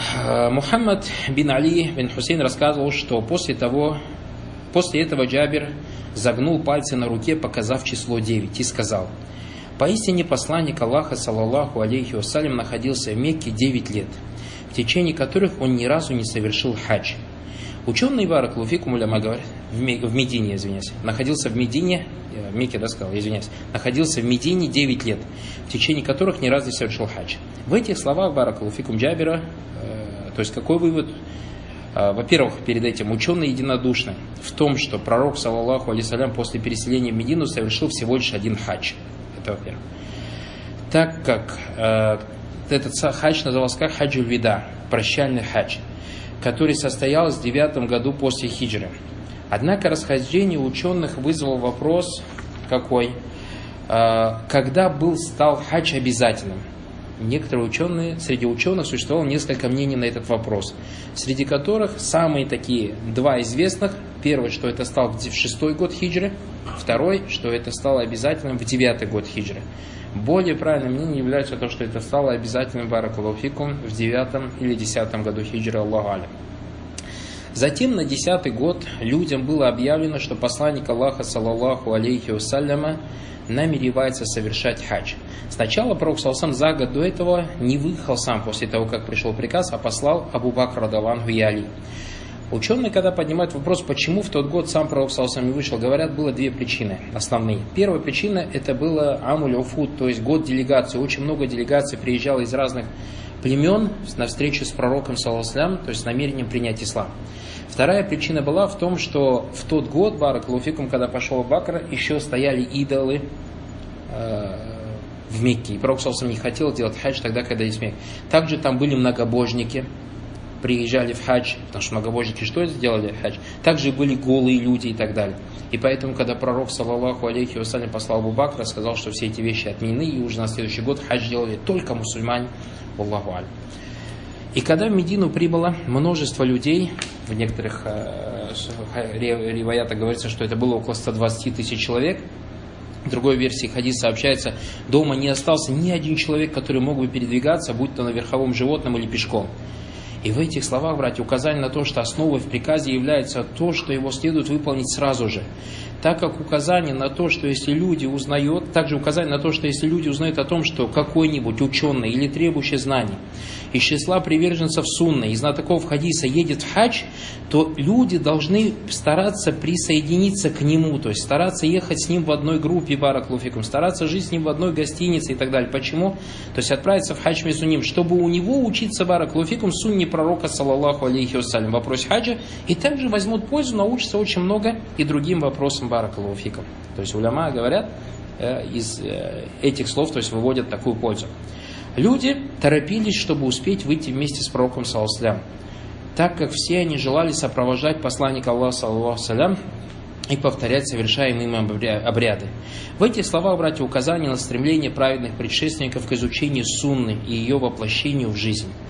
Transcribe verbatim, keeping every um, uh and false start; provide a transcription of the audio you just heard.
Мухаммад бин Али бин Хусейн рассказывал, что после того, после этого Джабир загнул пальцы на руке, показав число девять, и сказал: «Поистине посланник Аллаха, саллаллаху алейхи вассалям, находился в Мекке девять лет, в течение которых он ни разу не совершил хадж». Ученый баракаллаху фикум уляма говорит, в Медине, извиняюсь, находился в Медине, в Мекке, да, сказал, извиняюсь, находился в Медине девять лет, в течение которых ни разу не совершил хадж. В этих словах баракаллаху фикум Джабира, э, то есть какой вывод? Э, во-первых, перед этим ученые единодушны в том, что пророк, саллаллаху алейхи вассалям, после переселения в Медину совершил всего лишь один хадж. Это во-первых. Так как э, этот хадж назывался как хаджуль вида, прощальный хадж, который состоялся в девятом году после хиджры. Однако расхождение ученых вызвало вопрос какой? Когда был, стал хадж обязательным? Некоторые ученые, среди ученых существовало несколько мнений на этот вопрос, среди которых самые такие два известных. Первый, что это стало в шестой год хиджры, второй, что это стало обязательным в девятый год хиджры. Более правильным мнением является то, что это стало обязательным баракаллаху фикум в девятом или десятом году хиджры, Аллаху алям. Затем на десятый год людям было объявлено, что посланник Аллаха, саллаллаху алейхи вассаляма, намеревается совершать хадж. Сначала пророк саллаллаху за год до этого не выехал сам после того, как пришел приказ, а послал Абу Бакр радаллаху и Али. Ученые, когда поднимают вопрос, почему в тот год сам пророк саллаллаху не вышел, говорят, было две причины основные. Первая причина – это было амуль уфуд, то есть год делегации. Очень много делегаций приезжало из разных племен на встречу с пророком саллаллаху алейхи ва саллям, то есть с намерением принять ислам. Вторая причина была в том, что в тот год, баракаллаху фикум, когда пошел Абу Бакр, еще стояли идолы э, в Мекке. И пророк саллаллаху алейхи ва саллям не хотел делать хадж тогда, когда есть Мекка. Также там были многобожники, приезжали в хадж, потому что многобожники что сделали хадж? Также были голые люди и так далее. И поэтому, когда пророк, саллаллаху алейхи вассалям, послал Абу Бакра, сказал, что все эти вещи отменены, и уже на следующий год хадж делали только мусульмане, Аллаху алям. И когда в Медину прибыло множество людей, в некоторых э, риваятах говорится, что это было около ста двадцати тысяч человек, в другой версии хадис сообщается, дома не остался ни один человек, который мог бы передвигаться, будь то на верховом животном или пешком. И в этих словах, братья, указание на то, что основой в приказе является то, что его следует выполнить сразу же. Так как указание на то, что если люди узнают, также указание на то, что если люди узнают о том, что какой-нибудь ученый или требующий знаний из числа приверженцев сунны и знатоков хадиса едет в хадж, то люди должны стараться присоединиться к нему, то есть стараться ехать с ним в одной группе, баракаллаху фикум, стараться жить с ним в одной гостинице и так далее. Почему? То есть отправиться в хадж вместе с ним, чтобы у него учиться, баракаллаху фикум, сунне пророка, саллаллаху алейхи вассалям, в вопросе хаджа, и также возьмут пользу, научатся очень много и другим вопросам, баракаллаху фикум. То есть уляма говорят, э, из э, этих слов, то есть выводят такую пользу. Люди торопились, чтобы успеть выйти вместе с пророком, саллаллаху алейхи ва саллям, так как все они желали сопровождать посланника Аллаха, саллаллаху алейхи ва саллям, и повторять совершаемые им обряды. В этих словах, братья, указание на стремление праведных предшественников к изучению сунны и ее воплощению в жизнь.